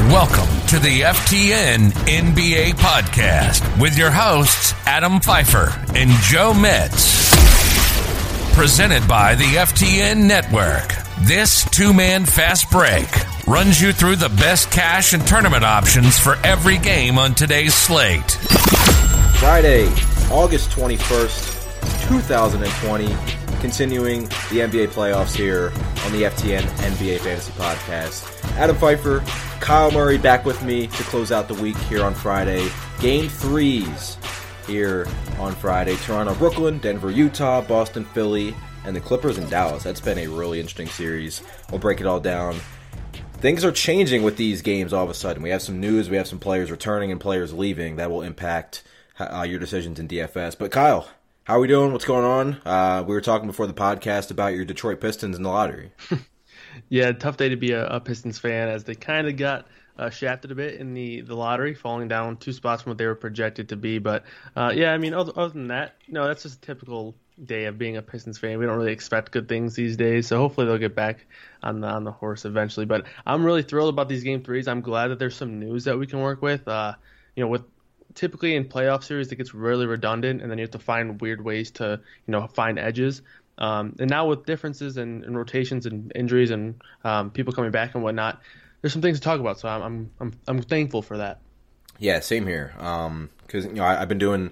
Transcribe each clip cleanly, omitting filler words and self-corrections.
Welcome to the FTN NBA Podcast with your hosts, Adam Pfeiffer and Joe Metz. Presented by the FTN Network. This two-man fast break runs you through the best cash and tournament options for every game on today's slate. Friday, August 21st, 2020. Continuing the NBA playoffs here on the FTN NBA Fantasy Podcast. Adam Pfeiffer, Kyle Murray back with me to close out the week here on Friday. Game 3s here on Friday. Toronto, Brooklyn, Denver, Utah, Boston, Philly, and the Clippers in Dallas. That's been a really interesting series. We'll break it all down. Things are changing with these games all of a sudden. We have some news, we have some players returning and players leaving. That will impact your decisions in DFS. But Kyle, how are we doing? What's going on? We were talking before the podcast about your Detroit Pistons in the lottery. Yeah, tough day to be a Pistons fan as they kind of got shafted a bit in the lottery, falling down 2 spots from what they were projected to be. But, yeah, I mean, other than that, no, that's just a typical day of being a Pistons fan. We don't really expect good things these days, so hopefully they'll get back on the horse eventually. But I'm really thrilled about these Game 3s. I'm glad that there's some news that we can work with. With typically in playoff series, it gets really redundant, and then you have to find weird ways to, find edges. And now with differences in rotations and injuries and people coming back and whatnot, there's some things to talk about. So I'm thankful for that. Yeah, same here. Because I've been doing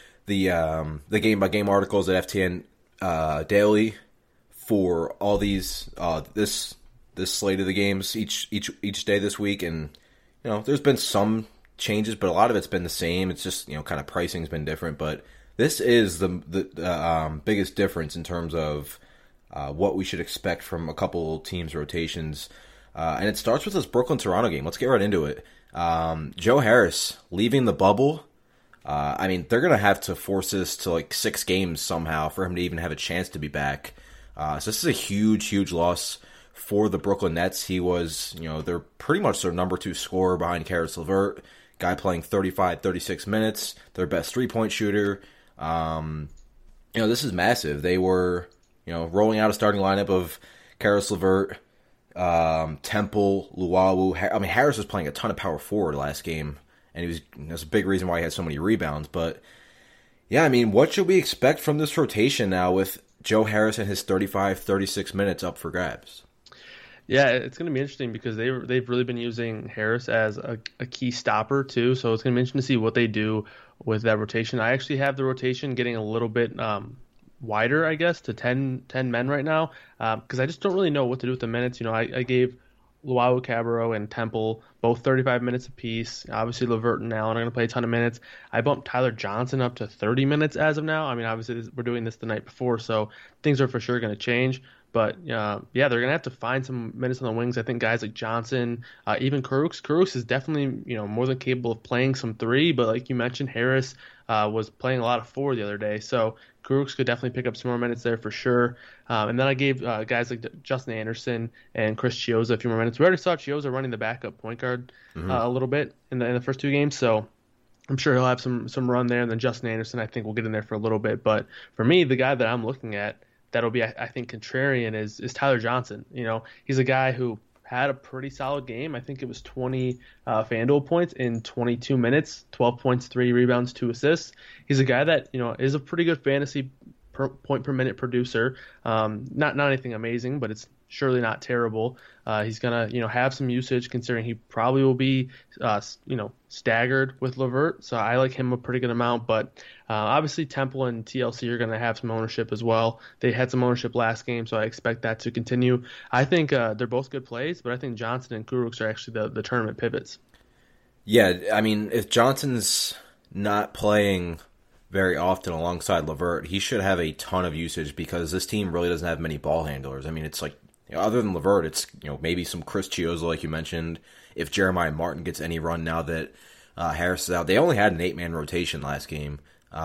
the game by game articles at FTN daily for all these this slate of the games each day this week, and there's been some changes, but a lot of it's been the same. It's just kind of pricing's been different, but this is the biggest difference in terms of what we should expect from a couple teams' rotations. And it starts with this Brooklyn-Toronto game. Let's get right into it. Joe Harris leaving the bubble. They're going to have to force this to like 6 games somehow for him to even have a chance to be back. So this is a huge, huge loss for the Brooklyn Nets. He was, they're pretty much their number 2 scorer behind Caris LeVert. Guy playing 35, 36 minutes. Their best 3-point shooter. This is massive. They were, rolling out a starting lineup of Caris LeVert, Temple, Luwawu. Harris was playing a ton of power forward last game, and that's a big reason why he had so many rebounds. But yeah, what should we expect from this rotation now with Joe Harris and his 35, 36 minutes up for grabs? Yeah, it's going to be interesting because they've really been using Harris as a key stopper too. So it's going to be interesting to see what they do with that rotation. I actually have the rotation getting a little bit wider, I guess, to 10 men right now because I just don't really know what to do with the minutes. I gave Luwawu, Cabarrot, and Temple both 35 minutes apiece. Obviously, LeVert and Allen are going to play a ton of minutes. I bumped Tyler Johnson up to 30 minutes as of now. Obviously, we're doing this the night before, so things are for sure going to change. But, they're going to have to find some minutes on the wings. I think guys like Johnson, even Kurucs. Kurucs is definitely, more than capable of playing some 3. But like you mentioned, Harris was playing a lot of 4 the other day. So Kurucs could definitely pick up some more minutes there for sure. And then I gave guys like Justin Anderson and Chris Chiozza a few more minutes. We already saw Chiozza running the backup point guard a little bit in the first 2 games. So I'm sure he'll have some run there. And then Justin Anderson, I think, will get in there for a little bit. But for me, the guy that I'm looking at, that'll be, I think, contrarian is Tyler Johnson. He's a guy who had a pretty solid game. I think it was 20 FanDuel points in 22 minutes, 12 points, 3 rebounds, 2 assists. He's a guy that, is a pretty good fantasy point per minute producer. Not anything amazing, but it's surely not terrible. He's going to, have some usage considering he probably will be, staggered with LeVert. So I like him a pretty good amount, but obviously Temple and TLC are going to have some ownership as well. They had some ownership last game, so I expect that to continue. I think they're both good plays, but I think Johnson and Kurucs are actually the tournament pivots. Yeah, if Johnson's not playing very often alongside LeVert, he should have a ton of usage because this team really doesn't have many ball handlers. It's like, other than LeVert, it's maybe some Chris Chiozza, like you mentioned. If Jeremiah Martin gets any run now that Harris is out, they only had an 8-man rotation last game,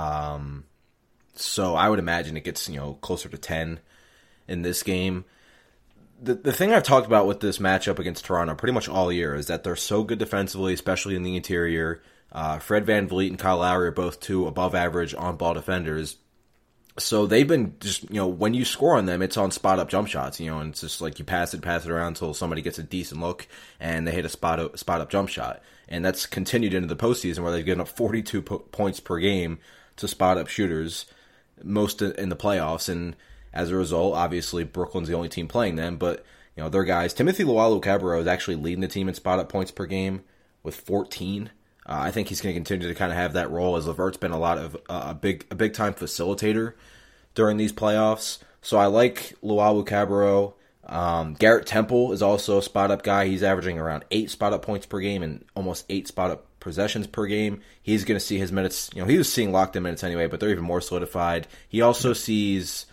so I would imagine it gets closer to 10 in this game. The thing I've talked about with this matchup against Toronto pretty much all year is that they're so good defensively, especially in the interior. Fred VanVleet and Kyle Lowry are both 2 above-average on-ball defenders. So they've been just, when you score on them, it's on spot up jump shots, and it's just like you pass it around until somebody gets a decent look and they hit a spot up jump shot. And that's continued into the postseason where they've given up 42 points per game to spot up shooters, most in the playoffs. And as a result, obviously Brooklyn's the only team playing them, but their guys, Timothy Luwawu-Cabarrot is actually leading the team in spot up points per game with 14. I think he's going to continue to kind of have that role as LeVert's been a lot of a big time facilitator during these playoffs. So I like Luwawu-Cabarrot. Garrett Temple is also a spot up guy. He's averaging around 8 spot up points per game and almost 8 spot up possessions per game. He's going to see his minutes. He was seeing locked in minutes anyway, but they're even more solidified. He also sees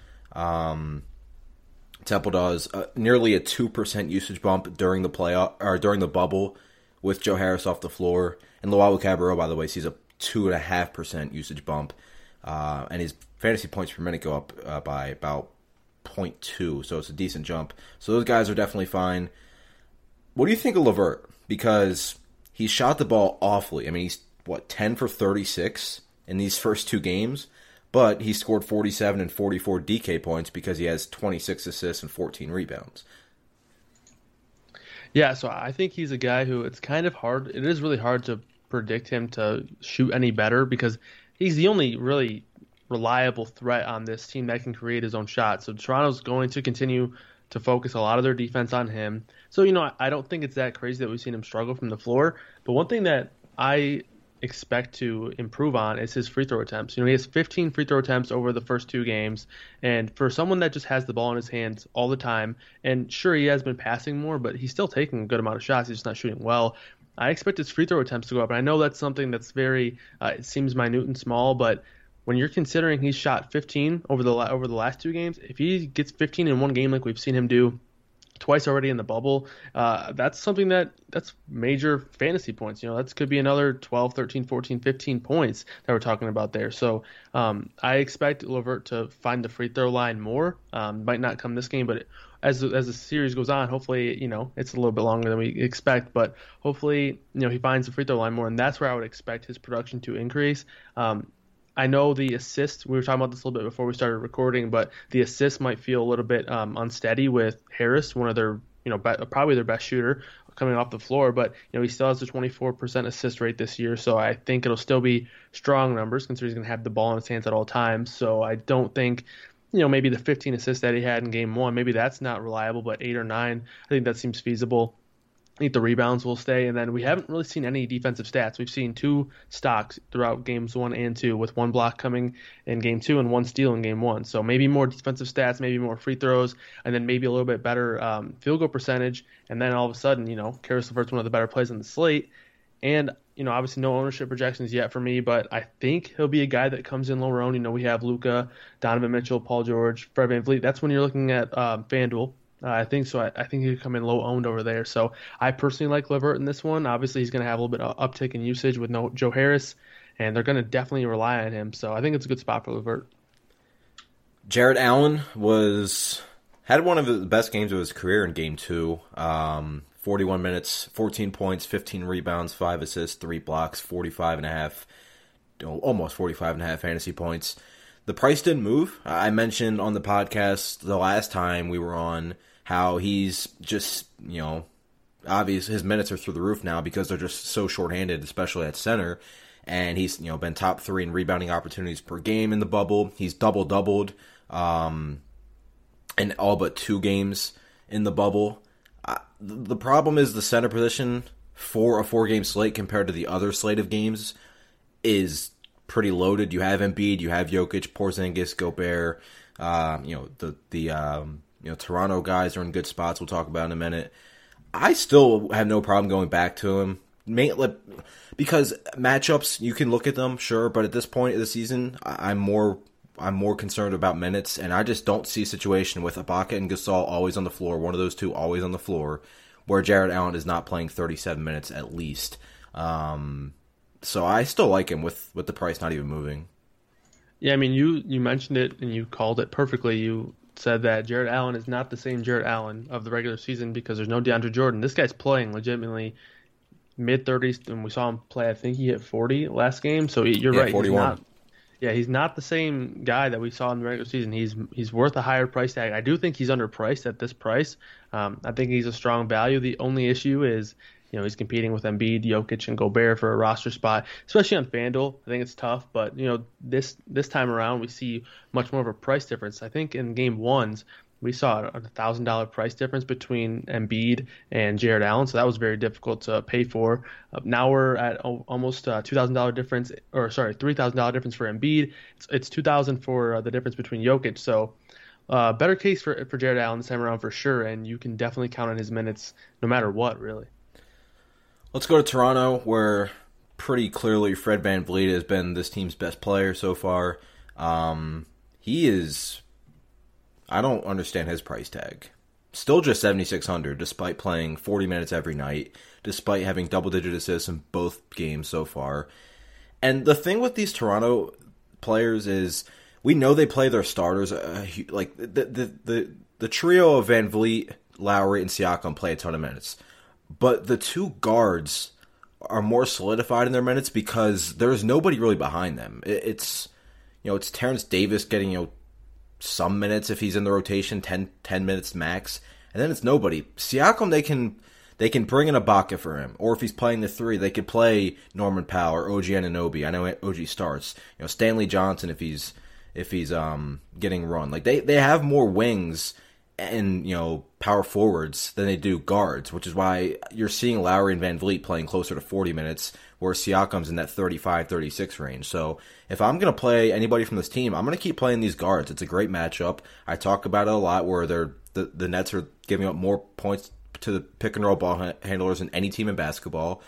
Temple does nearly a 2% usage bump during the playoff or during the bubble with Joe Harris off the floor. And Luwawu-Cabarrot, by the way, sees a 2.5% usage bump, and his fantasy points per minute go up by about 0.2, so it's a decent jump. So those guys are definitely fine. What do you think of LeVert? Because he shot the ball awfully. I mean, he's 10 for 36 in these first 2 games, but he scored 47 and 44 DK points because he has 26 assists and 14 rebounds. Yeah, so I think he's a guy who it's kind of hard. It is really hard to predict him to shoot any better because he's the only really reliable threat on this team that can create his own shot. So Toronto's going to continue to focus a lot of their defense on him. So, I don't think it's that crazy that we've seen him struggle from the floor. But one thing that I expect to improve on is his free throw attempts. He has 15 free throw attempts over the first 2 games, and for someone that just has the ball in his hands all the time, and sure, he has been passing more, but he's still taking a good amount of shots. He's just not shooting well. I expect his free throw attempts to go up, and I know that's something that's very it seems minute and small, but when you're considering he's shot 15 over the last 2 games, if he gets 15 in one game like we've seen him do twice already in the bubble, that's something that's major fantasy points. That could be another 12, 13, 14, 15 points that we're talking about there. So I expect LeVert to find the free throw line more. Might not come this game, but as the series goes on, hopefully, it's a little bit longer than we expect, but hopefully, he finds the free throw line more, and that's where I would expect his production to increase. I know the assists, we were talking about this a little bit before we started recording, but the assists might feel a little bit unsteady with Harris, one of their, probably their best shooter coming off the floor, but, he still has a 24% assist rate this year, so I think it'll still be strong numbers considering he's going to have the ball in his hands at all times. So I don't think, maybe the 15 assists that he had in game 1, maybe that's not reliable, but 8 or 9, I think that seems feasible. I think the rebounds will stay, and then we haven't really seen any defensive stats. We've seen 2 stocks throughout games 1 and 2, with 1 block coming in game 2 and 1 steal in game 1. So maybe more defensive stats, maybe more free throws, and then maybe a little bit better field goal percentage. And then all of a sudden, Caris LeVert's one of the better plays on the slate. And obviously no ownership projections yet for me, but I think he'll be a guy that comes in lower owned. We have Luka, Donovan Mitchell, Paul George, Fred VanVleet. That's when you're looking at FanDuel. I think so. I think he could come in low owned over there. So I personally like LeVert in this one. Obviously, he's going to have a little bit of uptick in usage with no Joe Harris, and they're going to definitely rely on him. So I think it's a good spot for LeVert. Jarrett Allen had one of the best games of his career in Game 2. 41 minutes, 14 points, 15 rebounds, 5 assists, 3 blocks, almost 45.5 fantasy points. The price didn't move. I mentioned on the podcast the last time we were on how he's just, obvious his minutes are through the roof now because they're just so shorthanded, especially at center. And he's, been top 3 in rebounding opportunities per game in the bubble. He's doubled in all but 2 games in the bubble. The problem is the center position for a 4-game slate compared to the other slate of games is pretty loaded. You have Embiid, you have Jokic, Porzingis, Gobert. Toronto guys are in good spots. We'll talk about in a minute. I still have no problem going back to him, because matchups you can look at them, sure, but at this point of the season, I'm more concerned about minutes, and I just don't see a situation with Ibaka and Gasol always on the floor, one of those two always on the floor, where Jarrett Allen is not playing 37 minutes at least. So I still like him with the price not even moving. Yeah, I mean, you mentioned it and you called it perfectly. You said that Jarrett Allen is not the same Jarrett Allen of the regular season because there's no DeAndre Jordan. This guy's playing legitimately mid-30s, and we saw him play, I think he hit 40 last game. So you're right. 41. Yeah, he's not the same guy that we saw in the regular season. He's worth a higher price tag. I do think he's underpriced at this price. I think he's a strong value. The only issue is, he's competing with Embiid, Jokic, and Gobert for a roster spot, especially on FanDuel. I think it's tough, but this time around we see much more of a price difference. I think in game ones we saw a $1,000 price difference between Embiid and Jared Allen, so that was very difficult to pay for. Now we're at almost $2,000 difference, or sorry, $3,000 difference for Embiid. It's $2,000 for the difference between Jokic. So better case for Jared Allen this time around for sure, and you can definitely count on his minutes no matter what, really. Let's go to Toronto, where pretty clearly Fred VanVleet has been this team's best player so far. He is... I don't understand his price tag. Still just $7,600, despite playing 40 minutes every night, despite having double-digit assists in both games so far. And the thing with these Toronto players is, we know they play their starters. Like the trio of VanVleet, Lowry, and Siakam play a ton of minutes, but the two guards are more solidified in their minutes because there's nobody really behind them. It's Terrence Davis getting some minutes if he's in the rotation, 10 minutes max, and then it's nobody. Siakam, they can bring in Ibaka for him, or if he's playing the three, they could play Norman Powell or OG Anunoby. I know OG starts. Stanley Johnson if he's getting run. Like they have more wings and power forwards than they do guards, which is why you're seeing Lowry and VanVleet playing closer to 40 minutes, where Siakam's in that 35-36 range. So if I'm going to play anybody from this team, I'm going to keep playing these guards. It's a great matchup. I talk about it a lot, where the Nets are giving up more points to the pick and roll ball handlers than any team in basketball.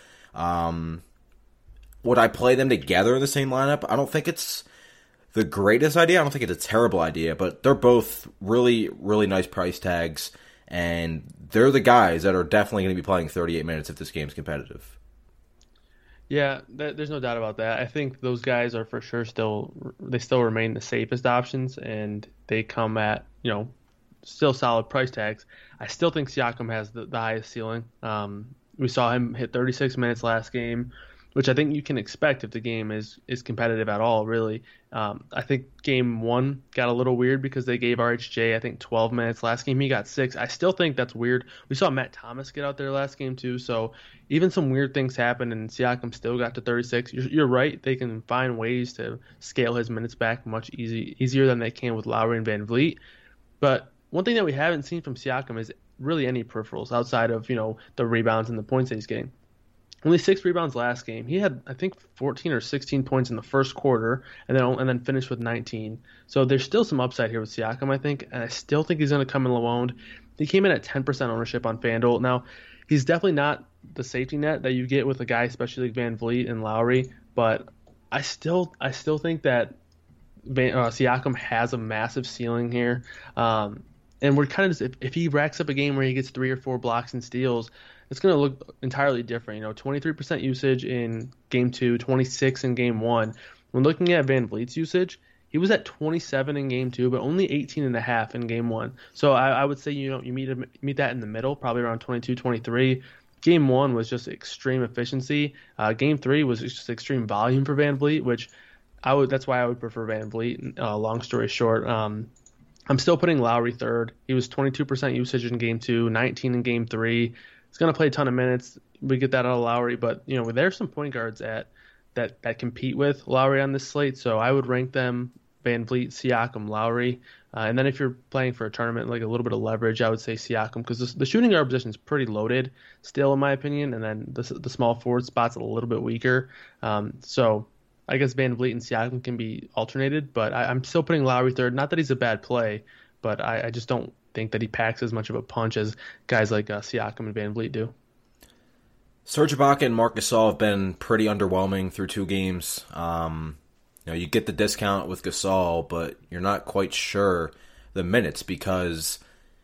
Would I play them together in the same lineup? I don't think it's the greatest idea. I don't think it's a terrible idea, but they're both really, really nice price tags, and they're the guys that are definitely going to be playing 38 minutes if this game's competitive. Yeah, there's no doubt about that. I think those guys are for sure still remain the safest options, and they come at, still solid price tags. I still think Siakam has the highest ceiling. We saw him hit 36 minutes last game, which I think you can expect if the game is competitive at all, really. I think game one got a little weird because they gave RHJ, I think, 12 minutes. Last game he got 6. I still think that's weird. We saw Matt Thomas get out there last game too, so even some weird things happened and Siakam still got to 36. You're right, they can find ways to scale his minutes back much easier than they can with Lowry and VanVleet. But one thing that we haven't seen from Siakam is really any peripherals outside of, the rebounds and the points that he's getting. Only 6 rebounds last game. He had, I think, 14 or 16 points in the first quarter, and then finished with 19. So there's still some upside here with Siakam, I think, and I still think he's going to come in low-owned. He came in at 10% ownership on FanDuel. Now, he's definitely not the safety net that you get with a guy, especially like VanVleet and Lowry, but I still think that Siakam has a massive ceiling here. And we're kind of just, if he racks up a game where he gets 3 or 4 blocks and steals, it's going to look entirely different. 23% usage in game 2, 26 in game 1. When looking at VanVleet's usage, he was at 27 in game 2, but only 18.5 in game 1. So I would say you meet that in the middle, probably around 22, 23. Game 1 was just extreme efficiency. Game 3 was just extreme volume for VanVleet, which that's why I would prefer VanVleet. Long story short, I'm still putting Lowry third. He was 22% usage in game 2, 19 in game 3. He's going to play a ton of minutes. We get that out of Lowry, but there's some point guards that compete with Lowry on this slate, so I would rank them VanVleet, Siakam, Lowry, and then if you're playing for a tournament like a little bit of leverage, I would say Siakam, because the shooting guard position is pretty loaded still in my opinion, and then the small forward spot's a little bit weaker. So I guess VanVleet and Siakam can be alternated, but I'm still putting Lowry third. Not that he's a bad play, but I just don't think that he packs as much of a punch as guys like Siakam and VanVleet do. Serge Ibaka and Marc Gasol have been pretty underwhelming through 2 games. You get the discount with Gasol, but you're not quite sure the minutes because,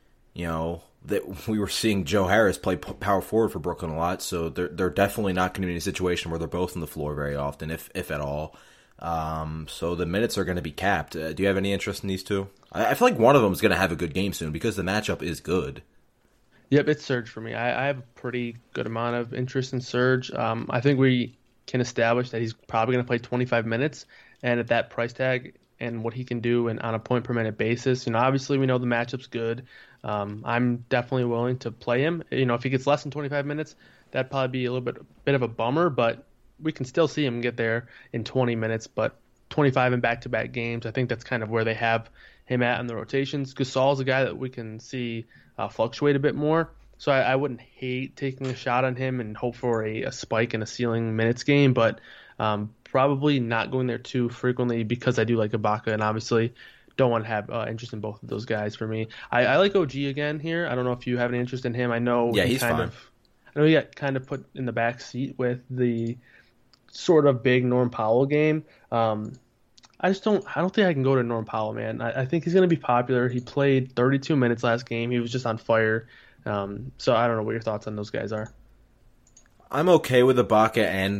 that we were seeing Joe Harris play power forward for Brooklyn a lot, so they're definitely not going to be in a situation where they're both on the floor very often, if at all. So the minutes are going to be capped. Do you have any interest in these two? I feel like one of them is going to have a good game soon because the matchup is good. Yep, it's Serge for me. I have a pretty good amount of interest in Serge. I think we can establish that he's probably going to play 25 minutes, and at that price tag and what he can do and on a point per minute basis, obviously we know the matchup's good. I'm definitely willing to play him. If he gets less than 25 minutes, that'd probably be a little bit of a bummer, but we can still see him get there in 20 minutes. But 25 in back-to-back games, I think that's kind of where they have him at in the rotations. Gasol's a guy that we can see fluctuate a bit more. So I wouldn't hate taking a shot on him and hope for a spike in a ceiling minutes game, but probably not going there too frequently because I do like Ibaka, and obviously don't want to have interest in both of those guys for me. I like OG again here. I don't know if you have any interest in him. I know he's fine. I know he got kind of put in the back seat with the sort of big Norm Powell game. I don't think I can go to Norm Powell, man. I think he's going to be popular. He played 32 minutes last game. He was just on fire. So I don't know what your thoughts on those guys are. I'm okay with Ibaka and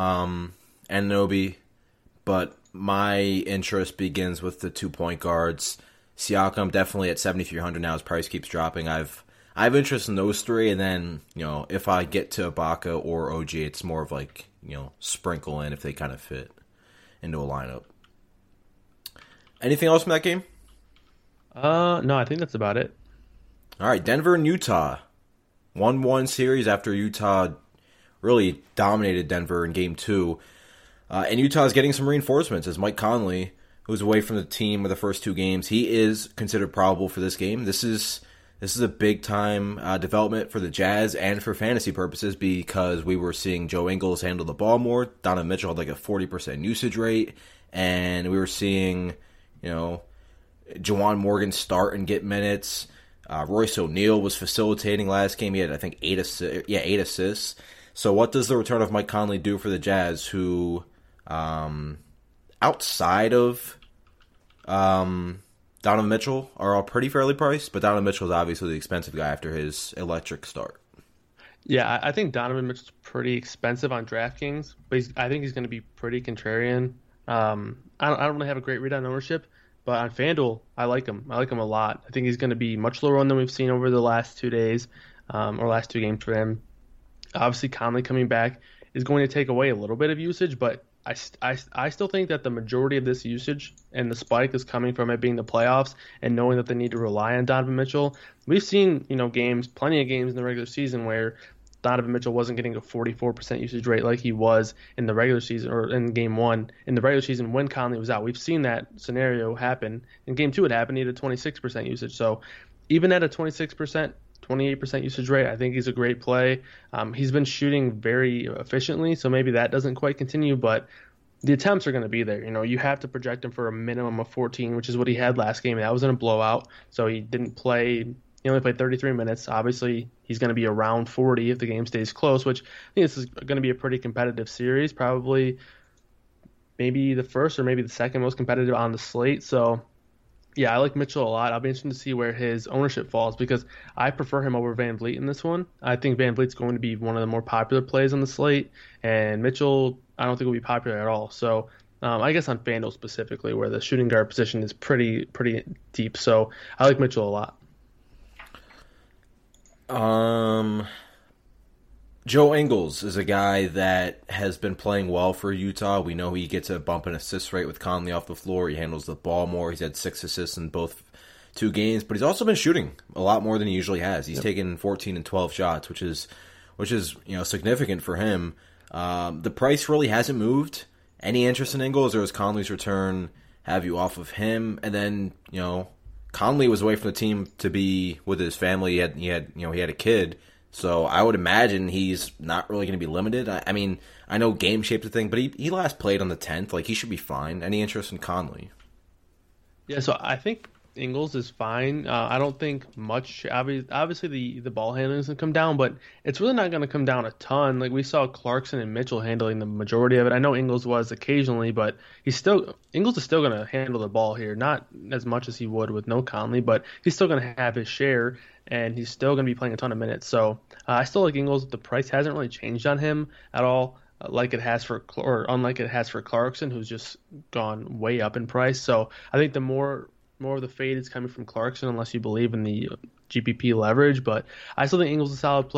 Nobi, but my interest begins with the 2 point guards. Siakam definitely at 7,300 now. His price keeps dropping. I have interest in those three, and then if I get to Ibaka or OG, it's more of like sprinkle in if they kind of fit into a lineup. Anything else from that game? No, I think that's about it. All right, Denver and Utah. 1-1 series after Utah really dominated Denver in Game 2. And Utah is getting some reinforcements as Mike Conley, who's away from the team with the first 2 games, he is considered probable for this game. This is a big-time development for the Jazz and for fantasy purposes because we were seeing Joe Ingles handle the ball more. Donovan Mitchell had like a 40% usage rate. And we were seeing, Juwan Morgan start and get minutes. Royce O'Neal was facilitating last game. He had, I think, 8 assists. So what does the return of Mike Conley do for the Jazz, who, outside of Donovan Mitchell, are all pretty fairly priced, but Donovan Mitchell is obviously the expensive guy after his electric start. Yeah, I think Donovan Mitchell's pretty expensive on DraftKings, but I think he's going to be pretty contrarian. I don't really have a great read on ownership, but on FanDuel, I like him. I like him a lot. I think he's going to be much lower than we've seen over the last 2 days, or last 2 games for him. Obviously, Conley coming back is going to take away a little bit of usage, but I still think that the majority of this usage and the spike is coming from it being the playoffs and knowing that they need to rely on Donovan Mitchell. We've seen, plenty of games in the regular season where Donovan Mitchell wasn't getting a 44% usage rate like he was in the regular season or in Game 1 in the regular season when Conley was out. We've seen that scenario happen. In Game 2 it happened. He had a 26% usage. So even at a 26%, 28% usage rate, I think he's a great play. He's been shooting very efficiently, so maybe that doesn't quite continue, but the attempts are going to be there. You have to project him for a minimum of 14, which is what he had last game. That was in a blowout, so he didn't play. He only played 33 minutes. Obviously, he's going to be around 40 if the game stays close, which I think this is going to be a pretty competitive series, probably maybe the first or maybe the second most competitive on the slate. So, yeah, I like Mitchell a lot. I'll be interested to see where his ownership falls because I prefer him over Van Vliet in this one. I think Van Vliet's going to be one of the more popular plays on the slate, and Mitchell I don't think will be popular at all. So I guess on FanDuel specifically, where the shooting guard position is pretty deep. So I like Mitchell a lot. Joe Ingles is a guy that has been playing well for Utah. We know he gets a bump in assist rate with Conley off the floor. He handles the ball more. He's had 6 assists in both 2 games, but he's also been shooting a lot more than he usually has. He's taken 14 and 12 shots, which is significant for him. The price really hasn't moved. Any interest in Ingles, or is Conley's return have you off of him? And then Conley was away from the team to be with his family. He had a kid. So I would imagine he's not really going to be limited. I mean, I know game shape's a thing, but he last played on the 10th. Like, he should be fine. Any interest in Conley? Yeah, so I think Ingles is fine. I don't think much. Obviously, the ball handling is going to come down, but it's really not going to come down a ton. Like, we saw Clarkson and Mitchell handling the majority of it. I know Ingles was occasionally, but Ingles is still going to handle the ball here. Not as much as he would with no Conley, but he's still going to have his share, and he's still going to be playing a ton of minutes. So I still like Ingles. The price hasn't really changed on him at all, unlike it has for Clarkson, who's just gone way up in price. So I think the more of the fade is coming from Clarkson, unless you believe in the GPP leverage. But I still think Ingles is a solid play.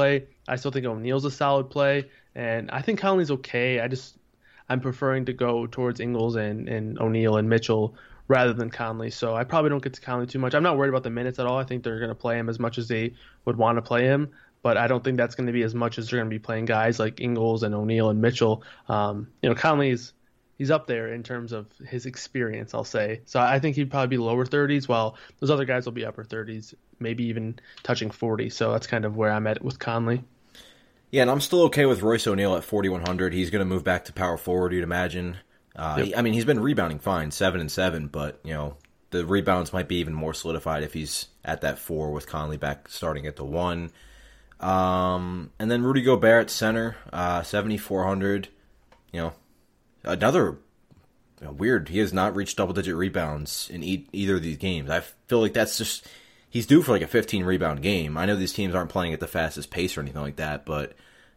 I still think O'Neal's a solid play, and I think Conley's okay. I'm preferring to go towards Ingles and O'Neal and Mitchell rather than Conley. So I probably don't get to Conley too much. I'm not worried about the minutes at all. I think they're going to play him as much as they would want to play him, but I don't think that's going to be as much as they're going to be playing guys like Ingles and O'Neal and Mitchell. Conley's he's up there in terms of his experience, I'll say. So I think he'd probably be lower 30s, while those other guys will be upper 30s, maybe even touching 40. So that's kind of where I'm at with Conley. Yeah, and I'm still okay with Royce O'Neal at 4,100. He's going to move back to power forward, you'd imagine. Yep. I mean, he's been rebounding fine, 7 and 7, but the rebounds might be even more solidified if he's at that 4 with Conley back starting at the 1. And then Rudy Gobert at center, 7,400. Another weird. He has not reached double-digit rebounds in either of these games. I feel like that's just he's due for like a 15-rebound game. I know these teams aren't playing at the fastest pace or anything like that, but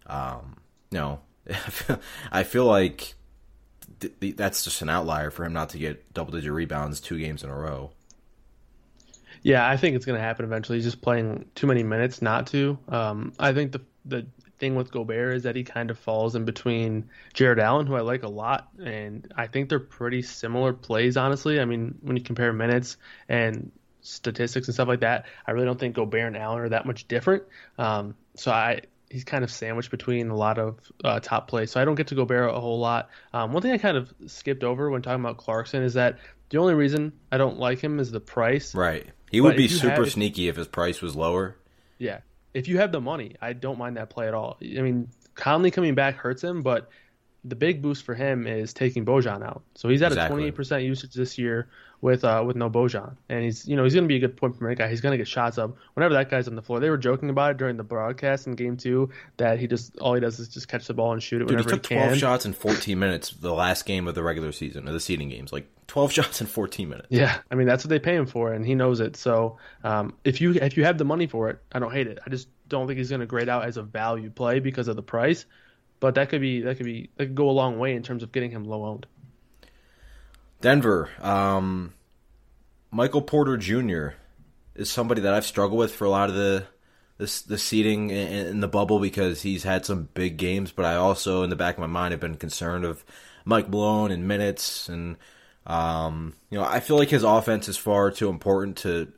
I feel like that's just an outlier for him not to get double-digit rebounds 2 games in a row. Yeah, I think it's going to happen eventually. He's just playing too many minutes not to. I think the thing with Gobert is that he kind of falls in between Jared Allen, who I like a lot, and I think they're pretty similar plays, honestly. I mean, when you compare minutes and statistics and stuff like that, I really don't think Gobert and Allen are that much different. He's kind of sandwiched between a lot of top plays, so I don't get to Gobert a whole lot. One thing I kind of skipped over when talking about Clarkson is that the only reason I don't like him is the price. Right. He would be super sneaky if his price was lower. Yeah. If you have the money, I don't mind that play at all. I mean, Conley coming back hurts him, but the big boost for him is taking Bojan out. So he's at a 28% usage this year with no Bojan, and he's going to be a good point per minute guy. He's going to get shots up whenever that guy's on the floor. They were joking about it during the broadcast in Game 2 that all he does is just catch the ball and shoot it whenever he can. He took 12 shots in 14 minutes the last game of the regular season, or the seeding games, like 12 shots in 14 minutes. Yeah, I mean that's what they pay him for, and he knows it. So if you have the money for it, I don't hate it. I just don't think he's going to grade out as a value play because of the price. But that could go a long way in terms of getting him low owned. Denver, Michael Porter Jr. is somebody that I've struggled with for a lot of the seeding in the bubble because he's had some big games. But I also, in the back of my mind, have been concerned of Mike Malone and minutes, and I feel like his offense is far too important to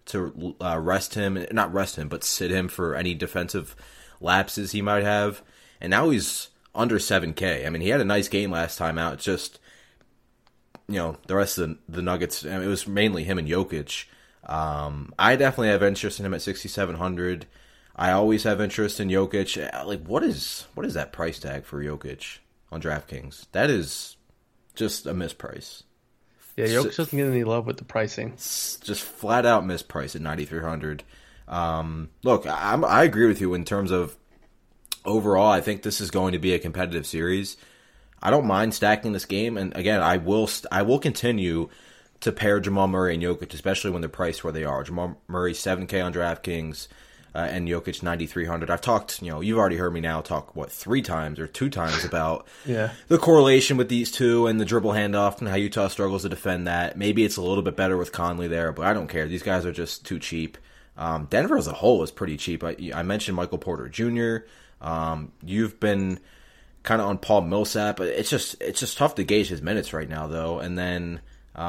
not rest him, but sit him for any defensive lapses he might have. And now he's under 7K. I mean, he had a nice game last time out. It's just, the rest of the Nuggets, it was mainly him and Jokic. I definitely have interest in him at 6,700. I always have interest in Jokic. Like, what is that price tag for Jokic on DraftKings? That is just a misprice. Yeah, Jokic doesn't get any love with the pricing. Just flat out misprice at 9,300. Look, I agree with you in terms of overall, I think this is going to be a competitive series. I don't mind stacking this game, and again, I will continue to pair Jamal Murray and Jokic, especially when they're priced where they are. Jamal Murray 7K on DraftKings, and Jokic 9,300. I've talked, you've already heard me now talk 3 times or 2 times about the correlation with these two and the dribble handoff and how Utah struggles to defend that. Maybe it's a little bit better with Conley there, but I don't care. These guys are just too cheap. Denver as a whole is pretty cheap. I mentioned Michael Porter Jr. You've been kind of on Paul Millsap. It's just tough to gauge his minutes right now, though. And then,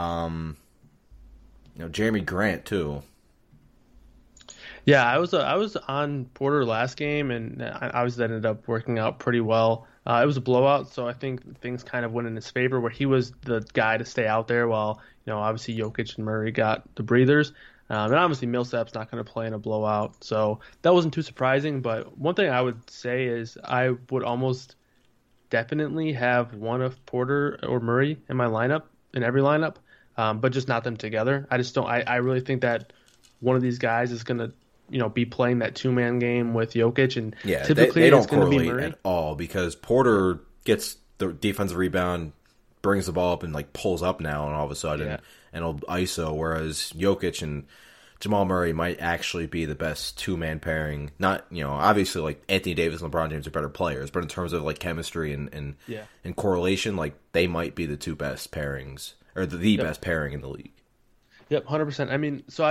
Jeremy Grant too. Yeah, I was on Porter last game, and I was ended up working out pretty well. It was a blowout, so I think things kind of went in his favor, where he was the guy to stay out there, while obviously Jokic and Murray got the breathers. And obviously Millsap's not going to play in a blowout, so that wasn't too surprising. But one thing I would say is I would almost definitely have one of Porter or Murray in my lineup, in every lineup, but just not them together. I just don't. I really think that one of these guys is going to be playing that 2-man game with Jokic, and typically they don't it's going to be correlate Murray at all, because Porter gets the defensive rebound, brings the ball up, and pulls up now, and all of a sudden, and he'll ISO. Whereas Jokic and Jamal Murray might actually be the best 2-man pairing. Not obviously Anthony Davis and LeBron James are better players, but in terms of chemistry and correlation, they might be the 2 best pairings, or the best pairing in the league. Yep, 100%. I mean, so I don't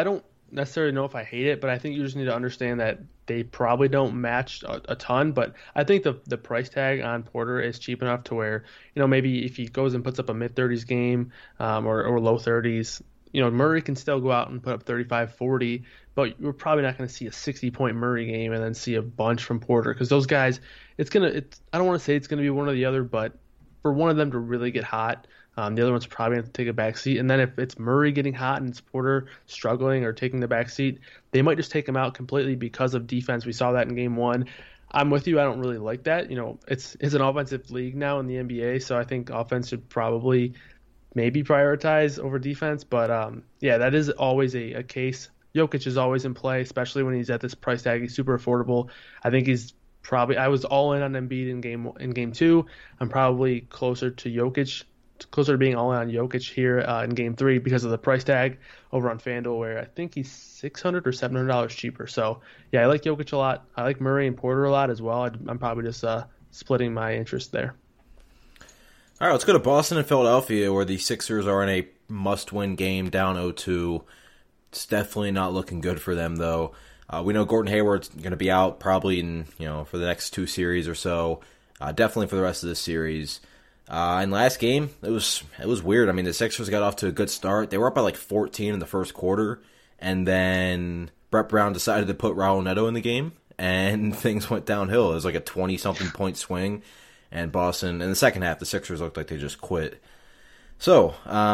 necessarily know if I hate it, but I think you just need to understand that they probably don't match a ton. But I think the price tag on Porter is cheap enough to where, maybe if he goes and puts up a mid-30s game, or low 30s, Murray can still go out and put up 35, 40, but you're probably not going to see a 60-point Murray game and then see a bunch from Porter, because those guys, I don't want to say it's going to be one or the other, but for one of them to really get hot, the other one's probably going to take a back seat. And then if it's Murray getting hot and it's Porter struggling or taking the back seat, they might just take him out completely because of defense. We saw that in game one. I'm with you. I don't really like that. It's an offensive league now in the NBA, so I think offense should probably maybe prioritize over defense. But yeah, that is always a case. Jokic is always in play, especially when he's at this price tag. He's super affordable. I think he's probably. I was all in on Embiid in game two. I'm probably closer to being all in on Jokic here in game three because of the price tag over on FanDuel, where I think he's $600 or $700 cheaper. So yeah, I like Jokic a lot. I like Murray and Porter a lot as well. I'm probably just splitting my interest there. All right, let's go to Boston and Philadelphia, where the Sixers are in a must-win game, down 0-2. It's definitely not looking good for them, though. We know Gordon Hayward's going to be out probably for the next two series or so. Definitely for the rest of this series. In last game, it was weird. I mean, the Sixers got off to a good start. They were up by like 14 in the first quarter, and then Brett Brown decided to put Raul Neto in the game, and things went downhill. It was like a 20-something point swing, and Boston, in the second half, the Sixers looked like they just quit. So,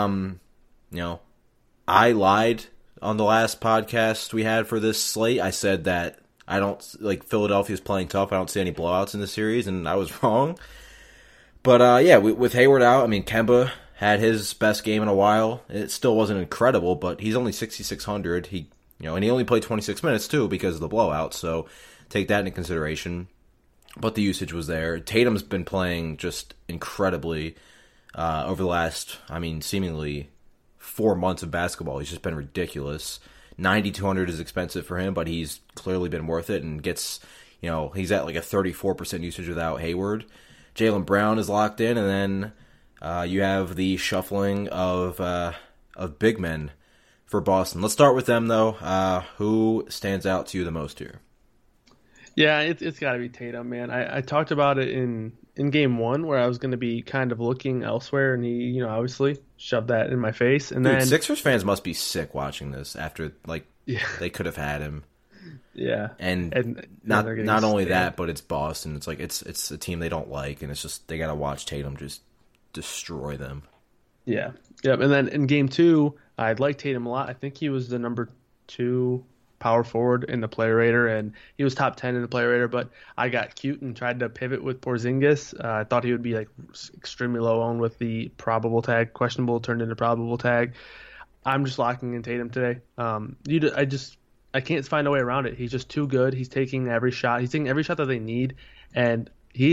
I lied on the last podcast we had for this slate. I said that I don't, like, Philadelphia's playing tough. I don't see any blowouts in the series, and I was wrong. But, yeah, with Hayward out, I mean, Kemba had his best game in a while. It still wasn't incredible, but he's only 6,600. And he only played 26 minutes, too, because of the blowout, so take that into consideration. But the usage was there. Tatum's been playing just incredibly over the last, seemingly 4 months of basketball. He's just been ridiculous. 9,200 is expensive for him, but he's clearly been worth it and gets, he's at like a 34% usage without Hayward. Jaylen Brown is locked in, and then you have the shuffling of big men for Boston. Let's start with them, though. Who stands out to you the most here? Yeah, it's got to be Tatum, man. I talked about it in game one, where I was going to be kind of looking elsewhere, and he, obviously shoved that in my face. And then Sixers fans must be sick watching this after, they could have had him. Yeah, and not only that, but it's Boston. It's like it's a team they don't like, and it's just they got to watch Tatum just destroy them. Yeah, yep. And then in game two, I liked Tatum a lot. I think he was the number 2 power forward in the player rater, and he was top 10 in the player rater. But I got cute and tried to pivot with Porzingis. I thought he would be like extremely low owned with the probable tag, questionable turned into probable tag. I'm just locking in Tatum today. I can't find a way around it. He's just too good. He's taking every shot. He's taking every shot that they need, and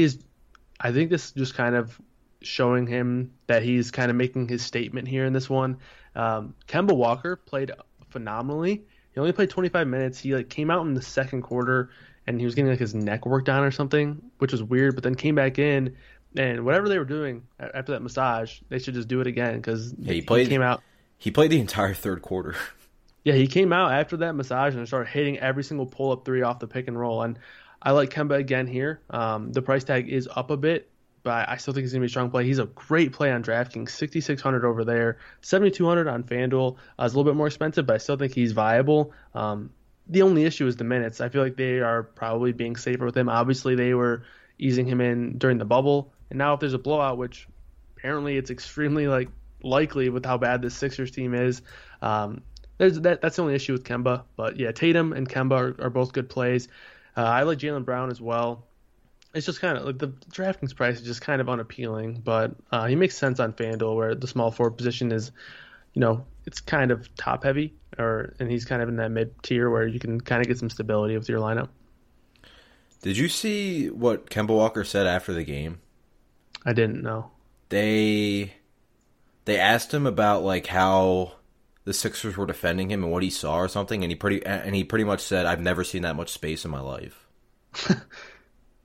I think this is just kind of showing him that he's kind of making his statement here in this one. Kemba Walker played phenomenally. He only played 25 minutes. He came out in the second quarter, and he was getting his neck worked on or something, which was weird. But then came back in, and whatever they were doing after that massage, they should just do it again because he came out. He played the entire third quarter. Yeah, he came out after that massage and started hitting every single pull-up three off the pick and roll. And I like Kemba again here. The price tag is up a bit, but I still think he's going to be a strong play. He's a great play on DraftKings, 6,600 over there, 7,200 on FanDuel. It's a little bit more expensive, but I still think he's viable. The only issue is the minutes. I feel like they are probably being safer with him. Obviously, they were easing him in during the bubble. And now if there's a blowout, which apparently it's extremely likely with how bad this Sixers team is, that's the only issue with Kemba. But yeah, Tatum and Kemba are both good plays. I like Jaylen Brown as well. It's just kind of the DraftKings price is just kind of unappealing, but he makes sense on FanDuel where the small forward position is, it's kind of top heavy, and he's kind of in that mid tier where you can kind of get some stability with your lineup. Did you see what Kemba Walker said after the game? I didn't know. They asked him about how the Sixers were defending him and what he saw or something, and he pretty much said, "I've never seen that much space in my life."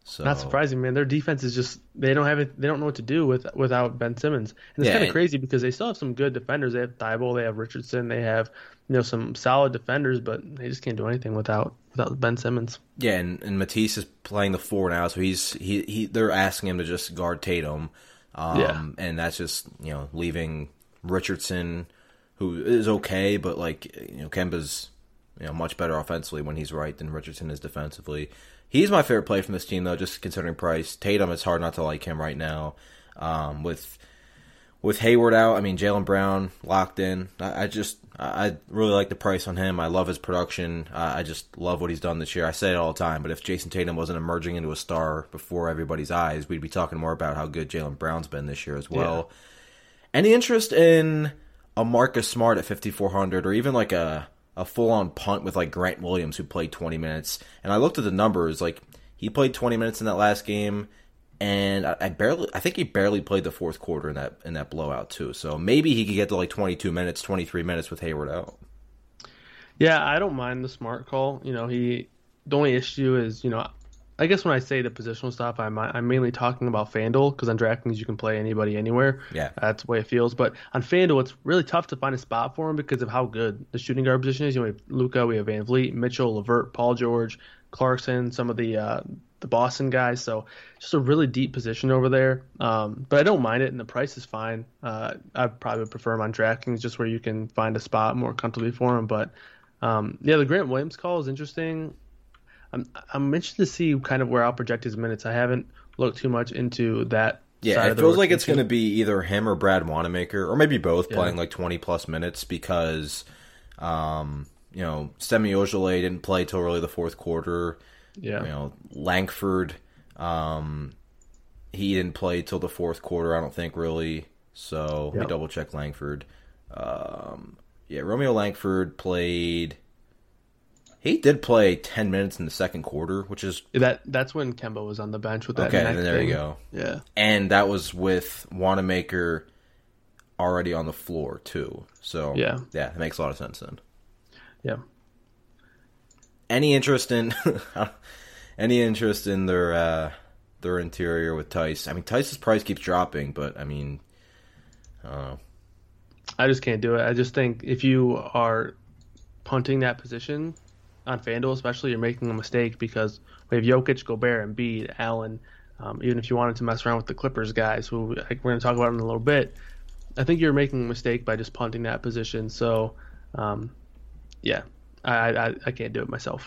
So not surprising, man. Their defense is just they don't have it. They don't know what to do without Ben Simmons, and it's kind of crazy because they still have some good defenders. They have Thibault, they have Richardson, they have some solid defenders, but they just can't do anything without Ben Simmons. Yeah, and Matisse is playing the 4 now, so they're asking him to just guard Tatum, and that's just leaving Richardson, who is okay, but Kemba's much better offensively when he's right than Richardson is defensively. He's my favorite play from this team, though, just considering price. Tatum, it's hard not to like him right now. With Hayward out, Jaylen Brown locked in. I really like the price on him. I love his production. I just love what he's done this year. I say it all the time, but if Jason Tatum wasn't emerging into a star before everybody's eyes, we'd be talking more about how good Jaylen Brown's been this year as well. Yeah. Any interest in a Marcus Smart at 5,400, or even like a full-on punt with like Grant Williams, who played 20 minutes? And I looked at the numbers. Like, he played 20 minutes in that last game, and I think he barely played the fourth quarter in that blowout too. So maybe he could get to like 22 minutes, 23 minutes with Hayward out. Yeah, I don't mind the Smart call. The only issue is, I guess when I say the positional stuff, I'm mainly talking about FanDuel, because on DraftKings you can play anybody anywhere. Yeah, that's the way it feels. But on FanDuel, it's really tough to find a spot for him because of how good the shooting guard position is. We have Luka, we have Van Vliet, Mitchell, LeVert, Paul George, Clarkson, some of the Boston guys. So just a really deep position over there. But I don't mind it, and the price is fine. I probably would prefer him on DraftKings, just where you can find a spot more comfortably for him. But the Grant Williams call is interesting. I'm interested to see kind of where I'll project his minutes. I haven't looked too much into that. Yeah, it feels like it's going to be either him or Brad Wanamaker, or maybe both, playing like 20-plus minutes, because Semi Ojeleye didn't play till really the fourth quarter. Yeah. Langford, he didn't play till the fourth quarter, I don't think, really. So let me double-check Langford. Romeo Langford played... He did play 10 minutes in the second quarter, which is... That's when Kemba was on the bench with that neck then there thing. You go. Yeah. And that was with Wanamaker already on the floor, too. So, yeah, it makes a lot of sense then. Yeah. Any interest in their interior with Tice? Tice's price keeps dropping, but, I don't know. I just can't do it. I just think if you are punting that position... on FanDuel especially, you're making a mistake, because we have Jokic, Gobert, Embiid, Allen. Even if you wanted to mess around with the Clippers guys, who we're going to talk about in a little bit, I think you're making a mistake by just punting that position. So, I can't do it myself.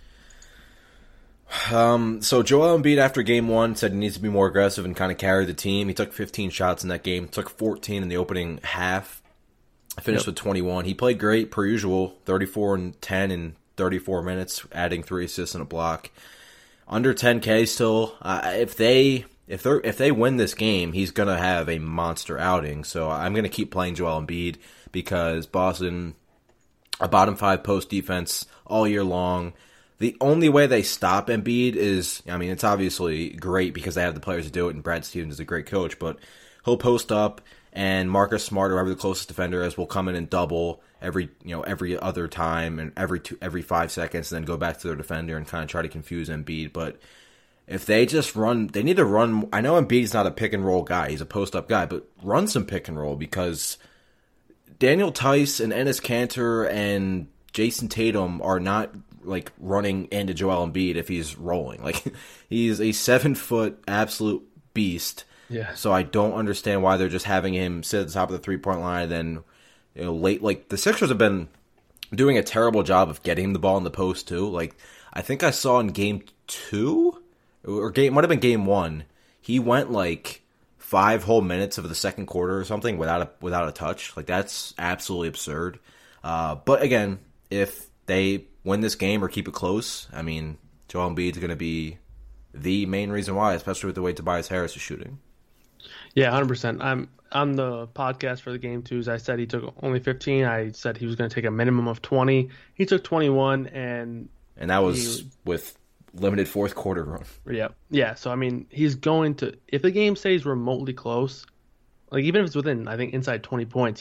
So Joel Embiid, after game one, said he needs to be more aggressive and kind of carry the team. He took 15 shots in that game, took 14 in the opening half, finished with 21. He played great, per usual, 34 and 10 and 34 minutes, adding 3 assists and a block. Under 10K still. If they win this game, he's gonna have a monster outing. So I'm gonna keep playing Joel Embiid, because Boston, a bottom 5 post defense all year long. The only way they stop Embiid is, it's obviously great because they have the players to do it, and Brad Stevens is a great coach, but he'll post up, and Marcus Smart, or whoever the closest defender is, will come in and double every other time, and every 5 seconds, and then go back to their defender and kind of try to confuse Embiid. But if they just run, they need to run. I know Embiid's not a pick and roll guy; he's a post up guy, but run some pick and roll, because Daniel Tice and Enes Kanter and Jason Tatum are not like running into Joel Embiid if he's rolling. Like, he's a 7-foot absolute beast. Yeah. So I don't understand why they're just having him sit at the top of the 3-point line, and then late, like, the Sixers have been doing a terrible job of getting him the ball in the post too. Like, I think I saw in game 2 or might have been game 1, he went like 5 whole minutes of the second quarter or something without a touch. Like, that's absolutely absurd. But again, if they win this game or keep it close, Joel Embiid's going to be the main reason why, especially with the way Tobias Harris is shooting. Yeah, 100%. I'm on the podcast for the game twos. I said he took only 15. I said he was going to take a minimum of 20. He took 21, and that was with limited fourth quarter run. Yeah. So he's going to, if the game stays remotely close, like even if it's within, I think, inside 20 points, he's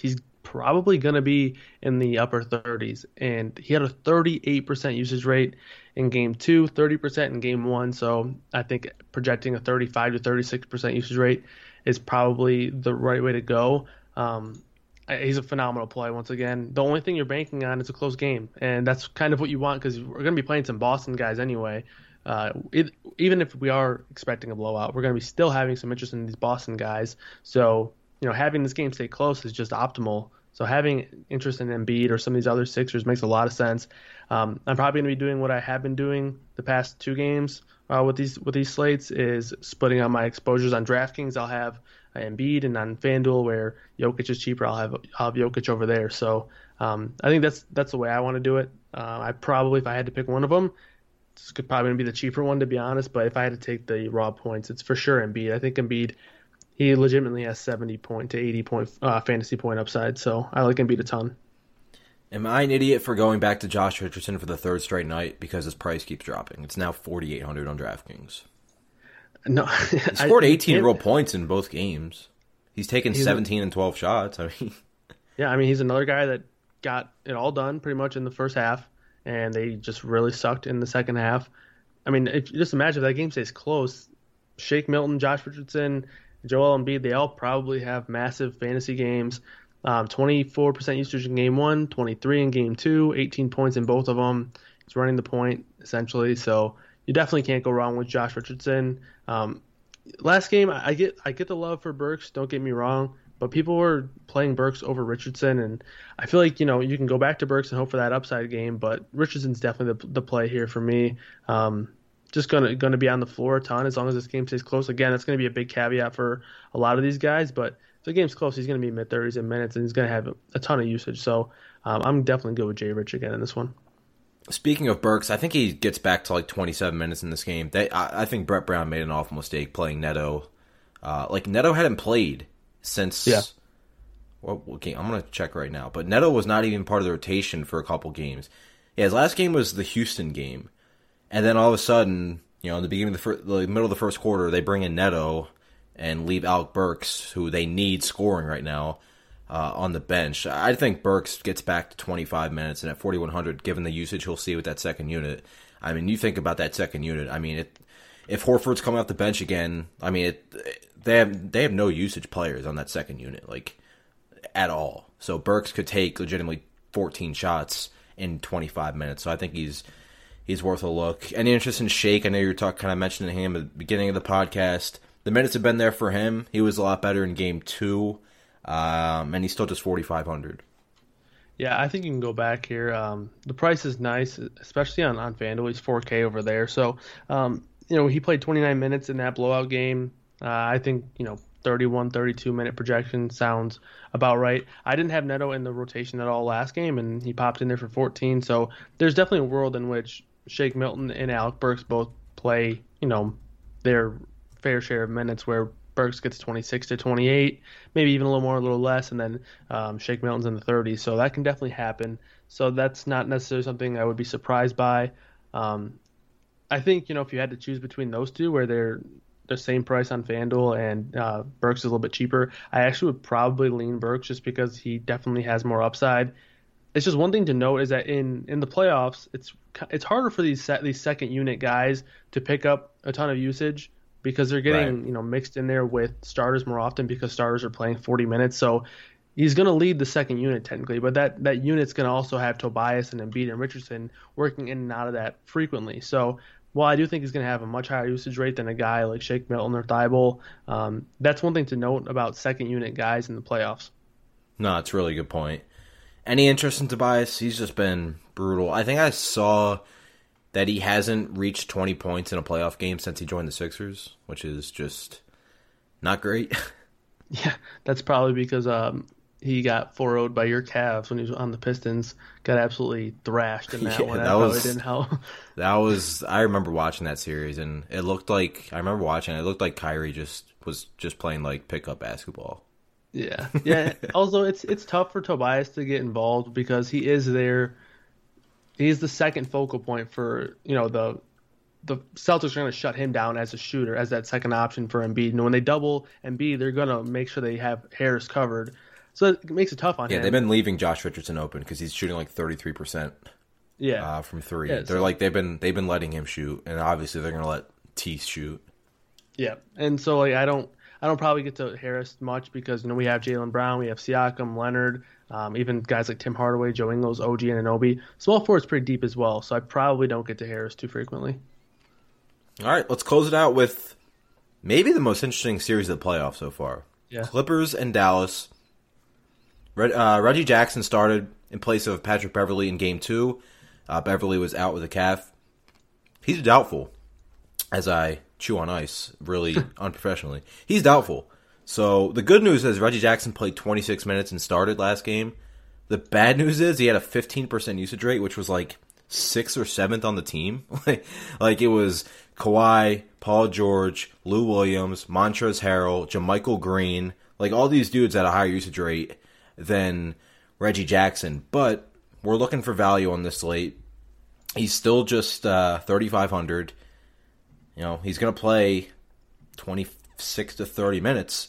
probably going to be in the upper 30s. And he had a 38% usage rate in game 2, 30% in game 1. So I think projecting a 35 to 36% usage rate is probably the right way to go. He's a phenomenal play once again. The only thing you're banking on is a close game, and that's kind of what you want because we're going to be playing some Boston guys anyway. Even if we are expecting a blowout, we're going to be still having some interest in these Boston guys. So, having this game stay close is just optimal. So having interest in Embiid or some of these other Sixers makes a lot of sense. I'm probably going to be doing what I have been doing the past 2 games with these slates is splitting out my exposures on DraftKings. I'll have Embiid, and on FanDuel where Jokic is cheaper, I'll have Jokic over there. So I think that's the way I want to do it. I probably, if I had to pick one of them, this could probably be the cheaper one to be honest. But if I had to take the raw points, it's for sure Embiid. I think Embiid, he legitimately has 70 point to 80 point fantasy point upside. So I like Embiid a ton. Am I an idiot for going back to Josh Richardson for the 3rd straight night because his price keeps dropping? It's now $4,800 on DraftKings. No, he scored 18 real points in both games. He's taken 17 and 12 shots. Yeah, he's another guy that got it all done pretty much in the first half, and they just really sucked in the second half. Just imagine if that game stays close. Shake Milton, Josh Richardson, Joel Embiid, they all probably have massive fantasy games. 24% usage in game 1, 23 in game 2, 18 points in both of them. He's running the point essentially, so you definitely can't go wrong with Josh Richardson. Last game, I get the love for Burks. Don't get me wrong, but people were playing Burks over Richardson, and I feel like you can go back to Burks and hope for that upside game, but Richardson's definitely the play here for me. Just gonna be on the floor a ton as long as this game stays close. Again, that's gonna be a big caveat for a lot of these guys, but if the game's close, he's gonna be mid-30s in minutes, and he's gonna have a ton of usage. So I'm definitely good with Jay Rich again in this one. Speaking of Burks, I think he gets back to like 27 minutes in this game. I think Brett Brown made an awful mistake playing Neto. Neto hadn't played since. Yeah. What game? I'm gonna check right now. But Neto was not even part of the rotation for a couple games. Yeah, his last game was the Houston game, and then all of a sudden, in the beginning of the middle of the first quarter, they bring in Neto and leave Alec Burks, who they need scoring right now, on the bench. I think Burks gets back to 25 minutes, and at 4,100, given the usage he'll see with that second unit, you think about that second unit. If Horford's coming off the bench again, they have no usage players on that second unit, at all. So Burks could take legitimately 14 shots in 25 minutes. So I think he's worth a look. Any interest in Shake? I know you're kind of mentioning him at the beginning of the podcast. The minutes have been there for him. He was a lot better in game 2. And he's still just 4,500. Yeah, I think you can go back here. The price is nice, especially on FanDuel. He's 4K over there. So, he played 29 minutes in that blowout game. I think, 31, 32-minute projection sounds about right. I didn't have Neto in the rotation at all last game, and he popped in there for 14. So there's definitely a world in which Shake Milton and Alec Burks both play, their fair share of minutes where Burks gets 26 to 28, maybe even a little more, a little less, and then Shake Milton's in the 30s. So that can definitely happen. So that's not necessarily something I would be surprised by. I think, if you had to choose between those two where they're the same price on FanDuel and Burks is a little bit cheaper, I actually would probably lean Burks just because he definitely has more upside. It's just one thing to note is that in the playoffs, it's harder for these second unit guys to pick up a ton of usage because they're getting mixed in there with starters more often because starters are playing 40 minutes. So he's going to lead the second unit technically, but that unit's going to also have Tobias and Embiid and Richardson working in and out of that frequently. So while I do think he's going to have a much higher usage rate than a guy like Shake Milton or Thibault, that's one thing to note about second unit guys in the playoffs. No, it's a really good point. Any interest in Tobias? He's just been brutal. I think I saw that he hasn't reached 20 points in a playoff game since he joined the Sixers, which is just not great. Yeah, that's probably because he got 4-0'd by your Cavs when he was on the Pistons. Got absolutely thrashed in that one. That probably didn't help. I remember watching that series, and it looked like Kyrie was playing like pickup basketball. Yeah. Also, it's tough for Tobias to get involved because he is there. He's the second focal point for the Celtics are going to shut him down as a shooter, as that second option for Embiid. And when they double Embiid, they're going to make sure they have Harris covered. So it makes it tough on him. Yeah, they've been leaving Josh Richardson open because he's shooting like 33%. Yeah, from three. Yeah, they're like they've been letting him shoot, and obviously they're going to let Tease shoot. Yeah, and so like I don't probably get to Harris much because we have Jaylen Brown, we have Siakam, Leonard, even guys like Tim Hardaway, Joe Ingles, OG Anunoby. Small forward's pretty deep as well, so I probably don't get to Harris too frequently. All right, let's close it out with maybe the most interesting series of the playoffs so far. Yeah. Clippers and Dallas. Reggie Jackson started in place of Patrick Beverley in Game 2. Beverley was out with a calf. He's doubtful, as I chew on ice really unprofessionally. He's doubtful. So the good news is Reggie Jackson played 26 minutes and started last game. The bad news is he had a 15% usage rate, which was like 6th or 7th on the team. like it was Kawhi, Paul George, Lou Williams, Montrezl Harrell, JaMychal Green. Like all these dudes had a higher usage rate than Reggie Jackson. But we're looking for value on this slate. He's still just 3,500. He's going to play 26 to 30 minutes.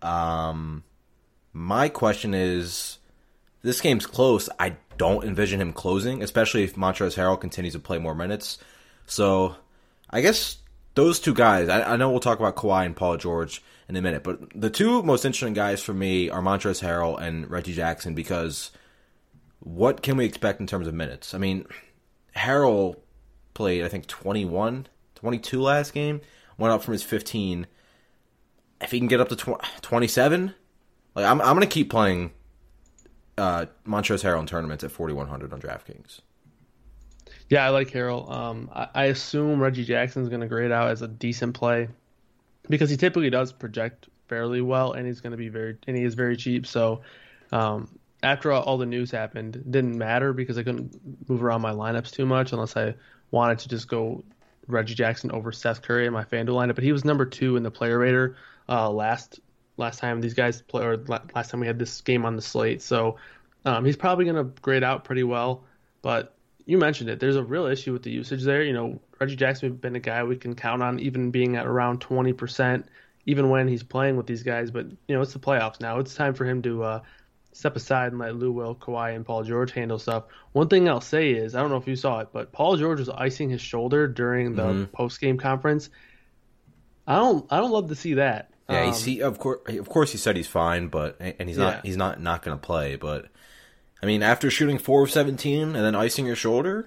My question is, this game's close. I don't envision him closing, especially if Montrezl Harrell continues to play more minutes. So I guess those two guys, I know we'll talk about Kawhi and Paul George in a minute, but the two most interesting guys for me are Montrezl Harrell and Reggie Jackson because what can we expect in terms of minutes? I mean, Harrell played, I think, 21, 22 last game, went up from his 15. If he can get up to 27, like I'm going to keep playing Montrezl Harrell in tournaments at 4,100 on DraftKings. Yeah, I like Harrell. I assume Reggie Jackson's going to grade out as a decent play because he typically does project fairly well, and he is very cheap. So after all the news happened, it didn't matter because I couldn't move around my lineups too much unless I wanted to just go Reggie Jackson over Seth Curry in my FanDuel lineup. But he was number 2 in the player rater last time these guys play, or last time we had this game on the slate. So he's probably going to grade out pretty well. But you mentioned it. There's a real issue with the usage there. Reggie Jackson has been a guy we can count on even being at around 20%, even when he's playing with these guys. But, it's the playoffs now. It's time for him to step aside and let Lou Will, Kawhi, and Paul George handle stuff. One thing I'll say is, I don't know if you saw it, but Paul George was icing his shoulder during the post-game conference. I don't love to see that. Yeah, of course he said he's fine, but he's not going to play. But I mean, after shooting 4 of 17 and then icing your shoulder,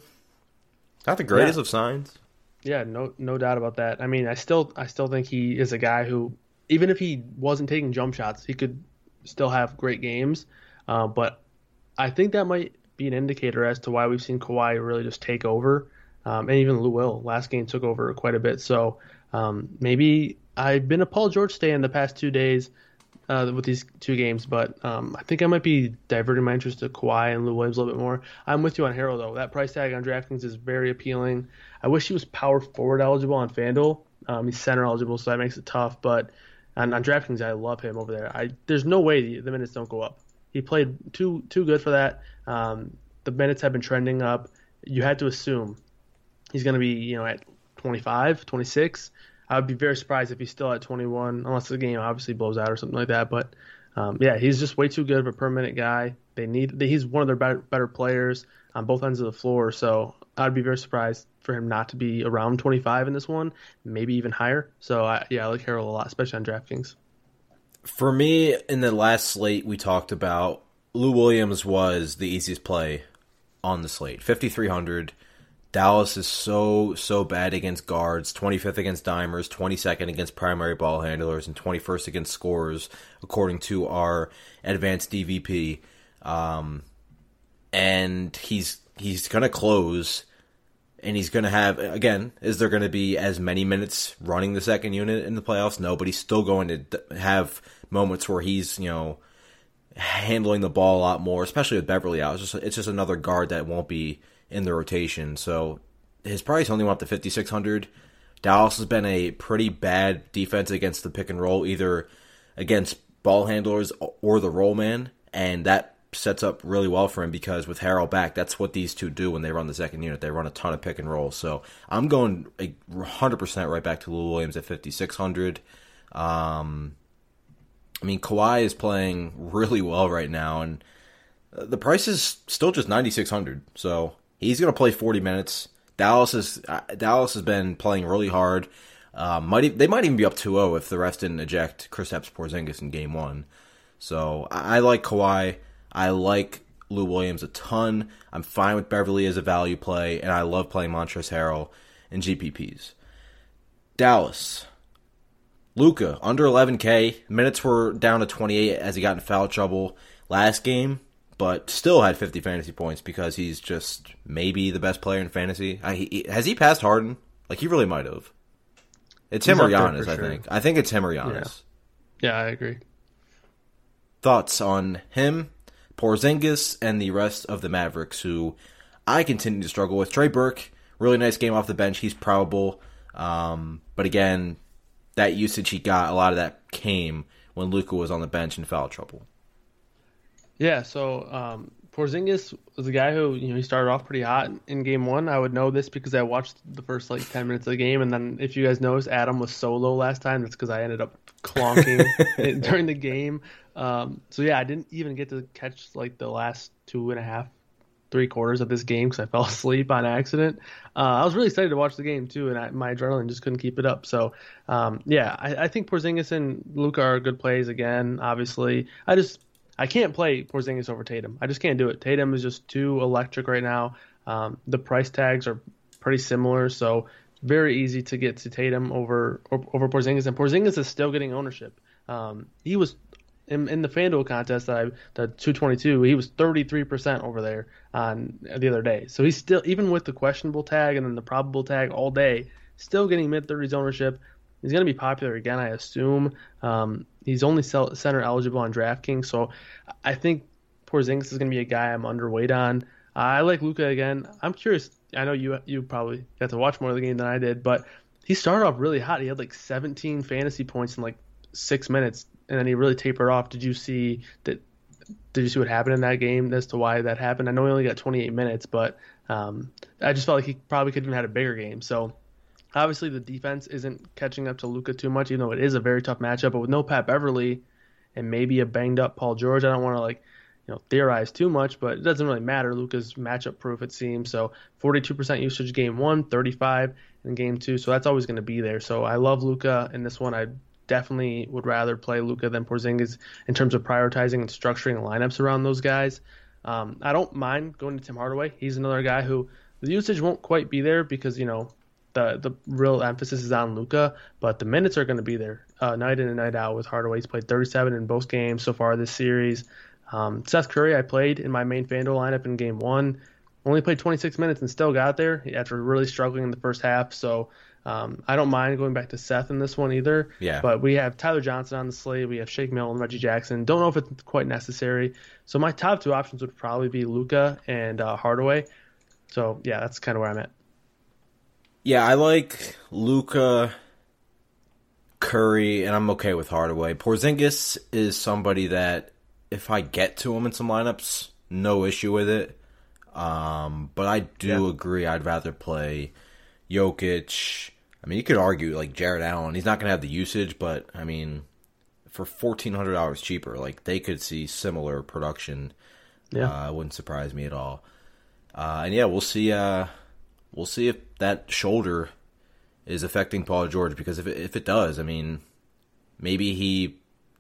not the greatest of signs. Yeah, no doubt about that. I mean, I still think he is a guy who, even if he wasn't taking jump shots, he could still have great games. But I think that might be an indicator as to why we've seen Kawhi really just take over, and even Lou Will last game took over quite a bit. So maybe I've been a Paul George stay in the past 2 days with these 2 games, but I think I might be diverting my interest to Kawhi and Lou Williams a little bit more. I'm with you on Harrell, though. That price tag on DraftKings is very appealing. I wish he was power forward eligible on FanDuel. He's center eligible, so that makes it tough. But on DraftKings, I love him over there. There's no way the minutes don't go up. He played too good for that. The minutes have been trending up. You had to assume he's going to be at 25, 26. I would be very surprised if he's still at 21, unless the game obviously blows out or something like that. But he's just way too good of a per minute guy. He's one of their better players on both ends of the floor. So I'd be very surprised for him not to be around 25 in this one, maybe even higher. So I like Harrell a lot, especially on DraftKings. For me, in the last slate we talked about, Lou Williams was the easiest play on the slate, 5,300. Dallas is so bad against guards, 25th against dimers, 22nd against primary ball handlers, and 21st against scorers, according to our advanced DVP. And he's going to close, and he's going to have, again, is there going to be as many minutes running the second unit in the playoffs? No, but he's still going to have moments where he's, handling the ball a lot more, especially with Beverly out. It's just another guard that won't be in the rotation. So his price only went up to 5,600. Dallas has been a pretty bad defense against the pick and roll, either against ball handlers or the roll man, and that sets up really well for him because with Harrell back, that's what these two do when they run the second unit. They run a ton of pick and roll. So I'm going 100% right back to Lou Williams at 5,600. I mean, Kawhi is playing really well right now, and the price is still just 9,600. So he's going to play 40 minutes. Dallas has been playing really hard. They might even be up 2-0 if the refs didn't eject Kristaps Porzingis in Game 1. So I like Kawhi. I like Lou Williams a ton. I'm fine with Beverly as a value play, and I love playing Montrezl Harrell in GPPs. Dallas. Luka, under 11K. Minutes were down to 28 as he got in foul trouble last game, but still had 50 fantasy points because he's just maybe the best player in fantasy. Has he passed Harden? Like, he really might have. It's him or Giannis, I think. I think it's him or Giannis. Yeah, I agree. Thoughts on him, Porzingis, and the rest of the Mavericks, who I continue to struggle with. Trey Burke, really nice game off the bench. He's probable. But again, that usage he got, a lot of that came when Luka was on the bench in foul trouble. Yeah, so Porzingis was a guy who, he started off pretty hot in Game 1. I would know this because I watched the first 10 minutes of the game, and then if you guys noticed, Adam was solo last time. That's because I ended up clonking during the game. So yeah, I didn't even get to catch the last 2.5, 3 quarters of this game because I fell asleep on accident. I was really excited to watch the game too, and my adrenaline just couldn't keep it up. So yeah, I think Porzingis and Luka are good plays again. Obviously, I can't play Porzingis over Tatum. I just can't do it. Tatum is just too electric right now. The price tags are pretty similar, so very easy to get to Tatum over Porzingis. And Porzingis is still getting ownership. He was in the FanDuel contest, the 222, he was 33% over there on the other day. So he's still, even with the questionable tag and then the probable tag all day, still getting mid-30s ownership. He's going to be popular again, I assume. He's only center eligible on DraftKings, so I think Porzingis is going to be a guy I'm underweight on. I like Luka again. I'm curious. I know you probably got to watch more of the game than I did, but he started off really hot. He had 17 fantasy points in 6 minutes, and then he really tapered off. Did you see that? Did you see what happened in that game as to why that happened? I know he only got 28 minutes, but I just felt like he probably could have had a bigger game. So obviously the defense isn't catching up to Luka too much, even though it is a very tough matchup. But with no Pat Beverly and maybe a banged up Paul George, I don't want to theorize too much, but it doesn't really matter. Luka's matchup proof, it seems. So 42% usage Game 1, 35 in Game 2. So that's always going to be there. So I love Luka in this one. I definitely would rather play Luka than Porzingis in terms of prioritizing and structuring lineups around those guys. I don't mind going to Tim Hardaway. He's another guy who the usage won't quite be there because, the real emphasis is on Luka, but the minutes are going to be there night in and night out with Hardaway. He's played 37 in both games so far this series. Seth Curry, I played in my main FanDuel lineup in Game 1. Only played 26 minutes and still got there after really struggling in the first half. So I don't mind going back to Seth in this one either. Yeah. But we have Tyler Johnson on the slate. We have Shake Milton, Reggie Jackson. Don't know if it's quite necessary. So my top 2 options would probably be Luka and Hardaway. So, yeah, that's kind of where I'm at. Yeah, I like Luka, Curry, and I'm okay with Hardaway. Porzingis is somebody that if I get to him in some lineups, no issue with it. But I do agree I'd rather play Jokic. I mean, you could argue Jared Allen. He's not going to have the usage, but I mean, for $1,400 cheaper, they could see similar production. Yeah, it wouldn't surprise me at all. And yeah, we'll see. We'll see if that shoulder is affecting Paul George, because if it does, I mean, maybe he,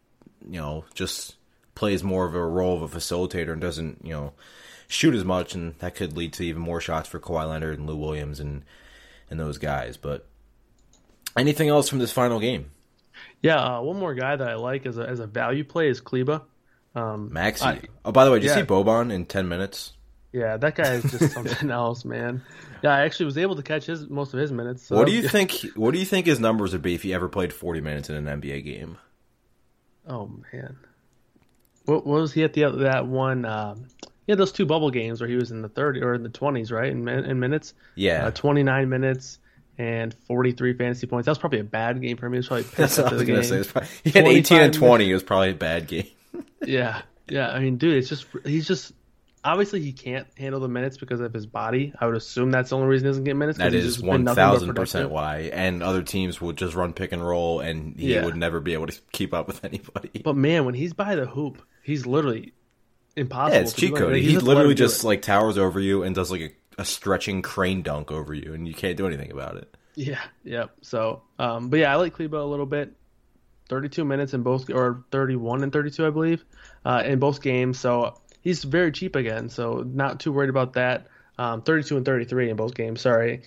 just plays more of a role of a facilitator and doesn't, shoot as much, and that could lead to even more shots for Kawhi Leonard and Lou Williams and those guys. But anything else from this final game? Yeah, one more guy that I like as a value play is Kleba. Maxey. By the way, did you see Boban in 10 minutes? Yeah, that guy is just something else, man. Yeah, I actually was able to catch most of his minutes. So what do you think? What do you think his numbers would be if he ever played 40 minutes in an NBA game? Oh man, what was he at that one? He had those 2 bubble games where he was in the 30 or in the 20s, right? In minutes. Yeah, 29 minutes and 43 fantasy points. That was probably a bad game for him. He was probably pissed after the game. He had 18 and 20. It was probably a bad game. Yeah. I mean, dude, he's just Obviously, he can't handle the minutes because of his body. I would assume that's the only reason he doesn't get minutes. That is 1,000% why. And other teams would just run pick and roll, and he would never be able to keep up with anybody. But man, when he's by the hoop, he's literally impossible. Yeah, it's cheat code. He literally just like towers over you and does like a stretching crane dunk over you, and you can't do anything about it. Yeah. So, but yeah, I like Kleber a little bit. 32 minutes in both, or 31 and 32, I believe, in both games. So he's very cheap again. So not too worried about that. 32 and 33 in both games. Sorry.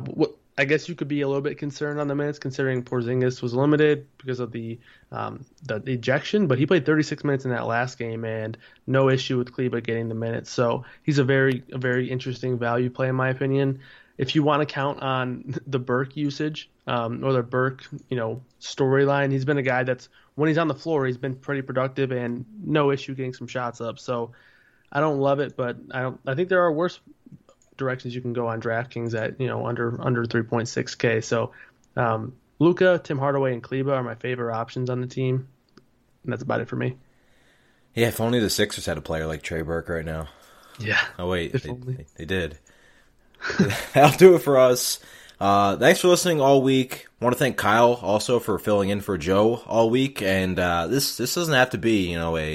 I guess you could be a little bit concerned on the minutes considering Porzingis was limited because of the ejection, but he played 36 minutes in that last game and no issue with Kleber getting the minutes. So he's a very interesting value play in my opinion. If you want to count on the Burke usage or the Burke, storyline, he's been a guy that's when he's on the floor, he's been pretty productive and no issue getting some shots up. So I don't love it, but I think there are worse directions you can go on DraftKings at under 3.6K. So Luka, Tim Hardaway, and Kleber are my favorite options on the team, and that's about it for me. Yeah, if only the Sixers had a player like Trey Burke right now. Yeah. Oh wait, they did. That'll do it for us. Thanks for listening all week. I want to thank Kyle also for filling in for Joe all week. And this doesn't have to be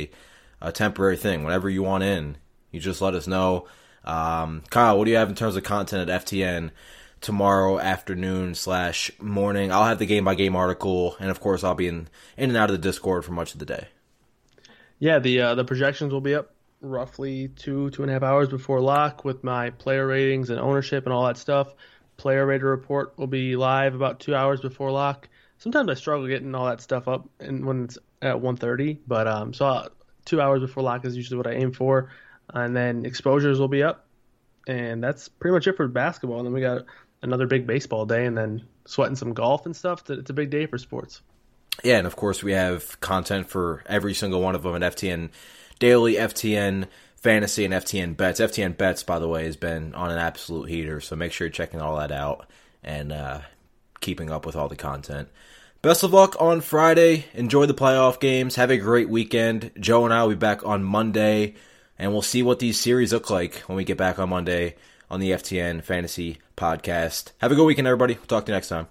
a temporary thing. Whenever you want in, you just let us know. Kyle, what do you have in terms of content at FTN tomorrow afternoon / morning? I'll have the game by game article, and of course I'll be in and out of the Discord for much of the day. Yeah, the projections will be up roughly 2.5 hours before lock with my player ratings and ownership and all that stuff. Player rater report will be live about 2 hours before lock. Sometimes I struggle getting all that stuff up and when it's at 1:30, but so 2 hours before lock is usually what I aim for. And then exposures will be up, and that's pretty much it for basketball. And then we got another big baseball day, and then sweating some golf and stuff. It's a big day for sports. Yeah, and of course we have content for every single one of them at FTN Daily, FTN Fantasy, and FTN Bets. FTN Bets, by the way, has been on an absolute heater, so make sure you're checking all that out and keeping up with all the content. Best of luck on Friday. Enjoy the playoff games. Have a great weekend. Joe and I will be back on Monday, and we'll see what these series look like when we get back on Monday on the FTN Fantasy Podcast. Have a good weekend, everybody. We'll talk to you next time.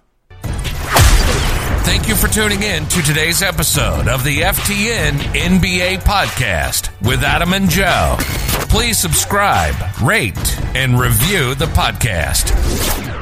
Thank you for tuning in to today's episode of the FTN NBA Podcast with Adam and Joe. Please subscribe, rate, and review the podcast.